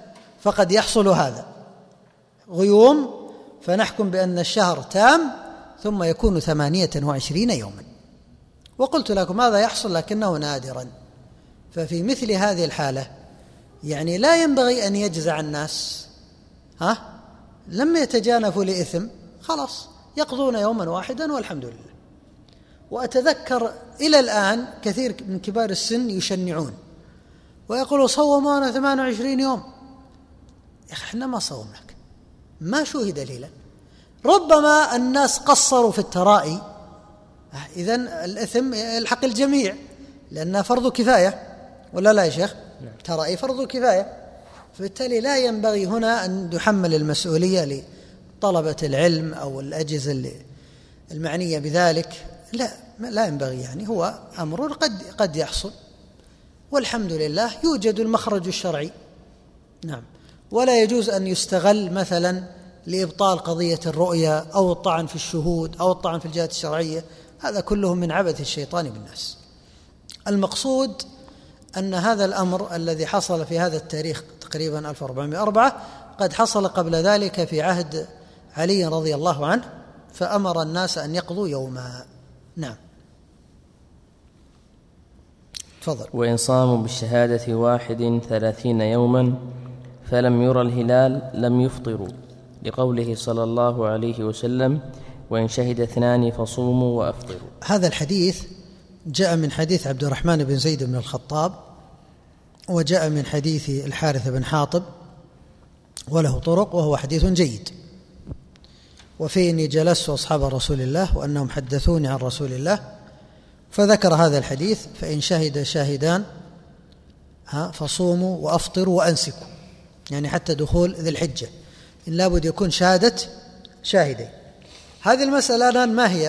فقد يحصل هذا غيوم فنحكم بأن الشهر تام ثم يكون ثمانية وعشرين يوما. وقلت لكم هذا يحصل لكنه نادرا. ففي مثل هذه الحالة يعني لا ينبغي أن يجزع الناس، ها لم يتجانفوا لإثم خلاص يقضون يوما واحدا والحمد لله. وأتذكر إلى الآن كثير من كبار السن يشنعون ويقولوا صومونا ثمانية وعشرين يوم. يا أخي احنا ما صومناك، ما شوهد الهلال. ربما الناس قصروا في الترائي، إذن الإثم يلحق الجميع لأنها فرض كفاية ولا لا يا شيخ؟ ترائي فرض كفاية، فبالتالي لا ينبغي هنا أن يحمل المسؤولية لطلبة العلم أو الأجهزة المعنية بذلك، لا لا ينبغي. يعني هو أمر قد قد يحصل والحمد لله يوجد المخرج الشرعي. نعم. ولا يجوز أن يستغل مثلا لإبطال قضية الرؤية أو الطعن في الشهود أو الطعن في الجهات الشرعية، هذا كله من عبث الشيطان بالناس. المقصود أن هذا الأمر الذي حصل في هذا التاريخ تقريبا ألف وأربعمائة وأربعة قد حصل قبل ذلك في عهد علي رضي الله عنه، فأمر الناس أن يقضوا يوما. نعم تفضل. وإن صاموا بالشهادة واحد ثلاثين يوما فلم يرى الهلال لم يفطروا، لقوله صلى الله عليه وسلم: وإن شهد اثنان فصوموا وأفطروا. هذا الحديث جاء من حديث عبد الرحمن بن زيد بن الخطاب، وجاء من حديث الحارث بن حاطب، وله طرق وهو حديث جيد. وفيه إني جلست أصحاب رسول الله وأنهم حدثوني عن رسول الله، فذكر هذا الحديث: فإن شهد شاهدان فصوموا وأفطروا وأنسكوا، يعني حتى دخول ذي الحجة إن لابد يكون شهادة شاهدين. هذه المسألة الآن ما هي؟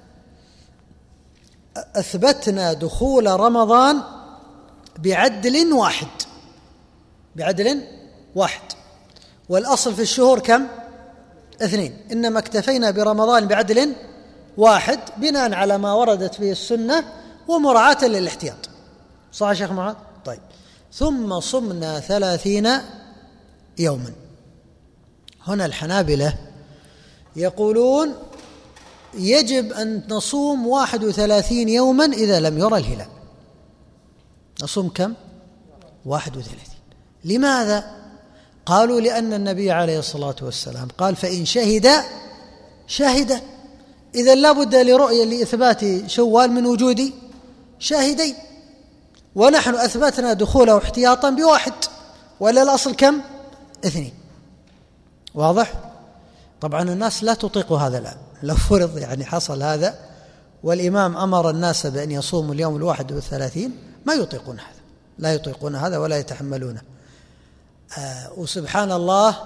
أثبتنا دخول رمضان بعدل واحد، بعدل واحد، والأصل في الشهور كم؟ اثنين. إنما اكتفينا برمضان بعدل واحد بناء على ما وردت به السنة ومراعاة للاحتياط. صح يا شيخ معاذ؟ طيب. ثم صمنا ثلاثين يوما. هنا الحنابلة يقولون يجب أن نصوم واحد وثلاثين يوما إذا لم يرى الهلال. نصوم كم؟ واحد وثلاثين. لماذا؟ قالوا لأن النبي عليه الصلاة والسلام قال: فإن شهد شاهدا. إذا لابد لرؤية لإثبات شوال من وجود شاهدين، ونحن أثبتنا دخوله احتياطا بواحد، ولا الأصل كم؟ اثنين. واضح؟ طبعا الناس لا تطيق هذا الآن. لو فرض يعني حصل هذا والإمام أمر الناس بأن يصوموا اليوم الواحد والثلاثين ما يطيقون هذا، لا يطيقون هذا ولا يتحملونه. آه وسبحان الله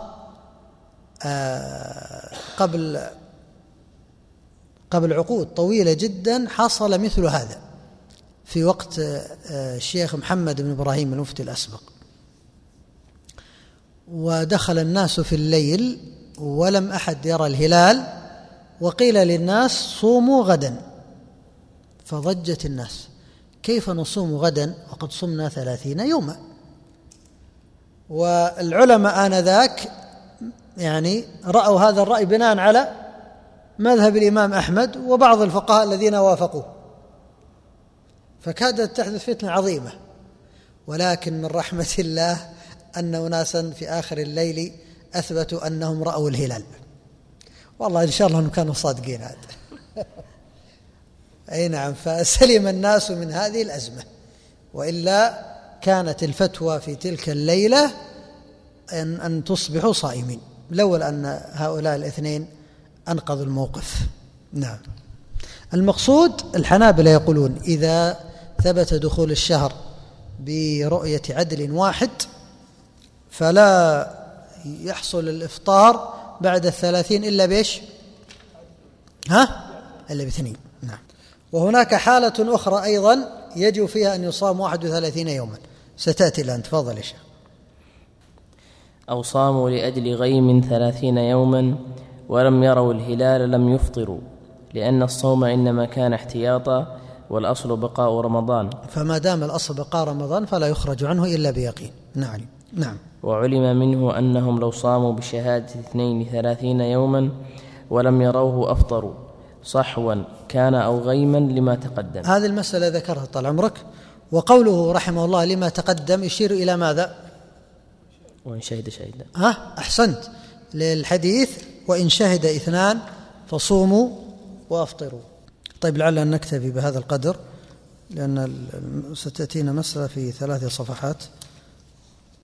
آه قبل قبل عقود طويلة جدا حصل مثل هذا في وقت آه الشيخ محمد بن إبراهيم المفتي الأسبق، ودخل الناس في الليل ولم أحد يرى الهلال، وقيل للناس صوموا غدا، فضجت الناس: كيف نصوم غدا وقد صمنا ثلاثين يوما؟ والعلماء آنذاك يعني رأوا هذا الرأي بناء على مذهب الإمام أحمد وبعض الفقهاء الذين وافقوه، فكادت تحدث فتنة عظيمة. ولكن من رحمة الله أن أناسا في آخر الليل أثبتوا أنهم رأوا الهلال. والله إن شاء الله أنهم كانوا صادقين هذا. أي نعم. فسلم الناس من هذه الأزمة، وإلا كانت الفتوى في تلك الليلة أن, أن تصبحوا صائمين، لولا أن هؤلاء الاثنين أنقذوا الموقف. نعم. المقصود الحنابلة يقولون إذا ثبت دخول الشهر برؤية عدل واحد فلا يحصل الإفطار بعد الثلاثين إلا بإيش؟ ها؟ إلا باثنين. نعم. وهناك حالة أخرى أيضا يجب فيها أن يصام واحد وثلاثين يوما، ستأتي الآن. تفضل يا شيخ. أو صاموا لأجل غيم ثلاثين يوما ولم يروا الهلال لم يفطروا، لأن الصوم إنما كان احتياطا والأصل بقاء رمضان. فما دام الأصل بقاء رمضان فلا يخرج عنه إلا بيقين. نعم. نعم. وعلم منه أنهم لو صاموا بشهادة اثنين ثلاثين يوما ولم يروه أفطروا صحوا كان أو غيما لما تقدم. هذه المسألة ذكرها طال عمرك. وقوله رحمه الله لما تقدم يشير إلى ماذا؟ وإن شهد شهد. ها أحسنت، للحديث وإن شهد اثنان فصوموا وأفطروا. طيب لعل أن نكتفي بهذا القدر، لأن ستأتينا مسألة في ثلاث صفحات.